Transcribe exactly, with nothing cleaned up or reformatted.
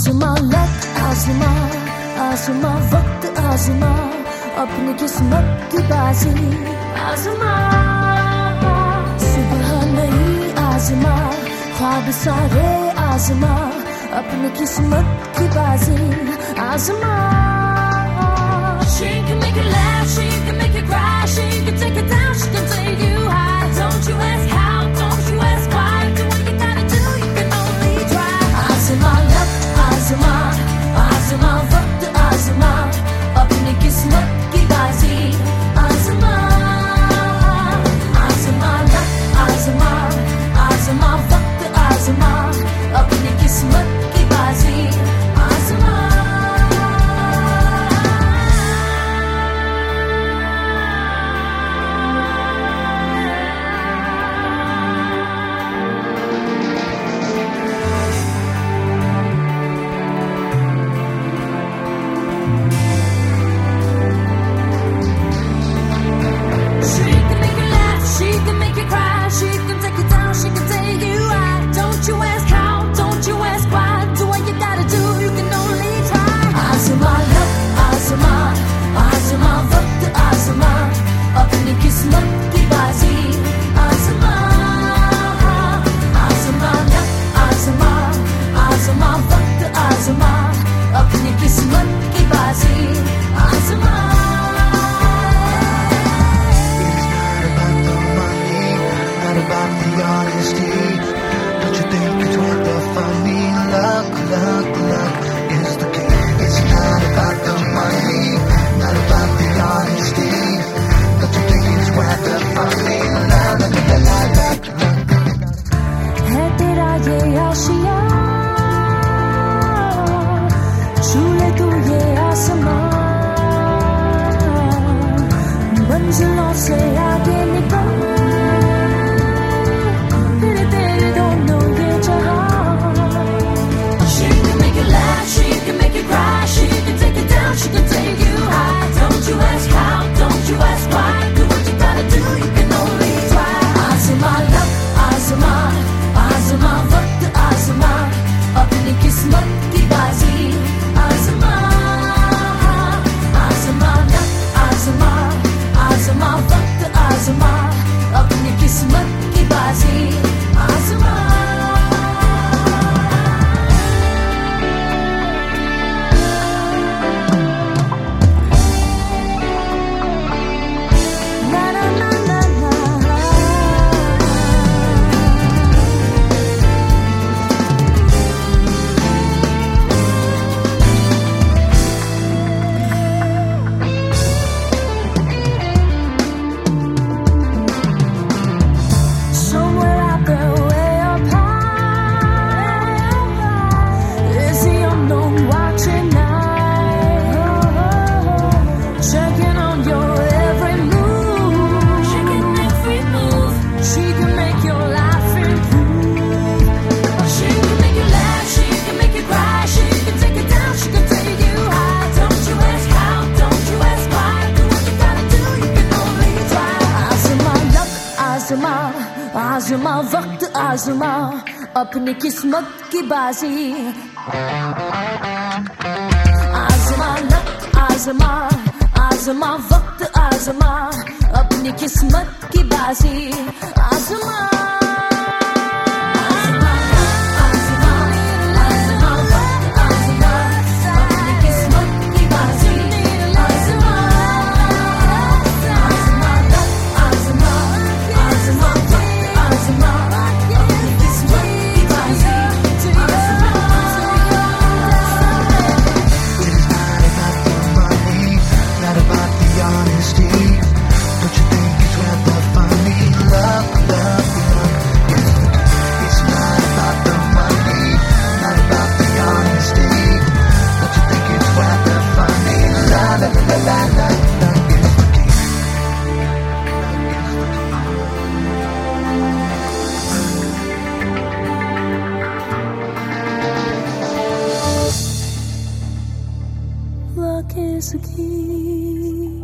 आजमा लक आजमा आजमा वक्त आजमा अपनी किस्मत की बाजी आजमा सुबह नहीं आजमा ख्वाब सारे आजमा अपनी किस्मत की बाजी आजमा She can make you laugh, she can make you cry, she can take it down, she can take you high. Don't you ask how, don't you ask why. Do what you gotta do, you can only try. आजमा luck आजमा आजमा वक्त आजमा अपनी किस्मत की बाजी आजमा आजमा लक आजमा आजमा वक्त आजमा अपनी किस्मत की बाजी आजमा छूले तू ये आसमान मंजिलों से आगे निकल फिर तेरे दोनों ये जहां She can make you laugh, she can make you cry, she can take it down, she can take you high. Don't you ask how, don't you ask why. Do what you gotta do, you can only try. आज़मा luck आज़मा आज़मा वक्त आज़मा अपनी किस्मत की बाजी आज़मा आज़मा लक आज़मा आज़मा वक्त आज़मा अपनी किस्मत की बाजी आज़मा आज़मा आज़मा वक्त आज़मा अपनी किस्मत की बाजी आज़मा लक आज़मा आज़मा वक्त आज़मा अपनी किस्मत की बाजी आज़मा Luck is the key.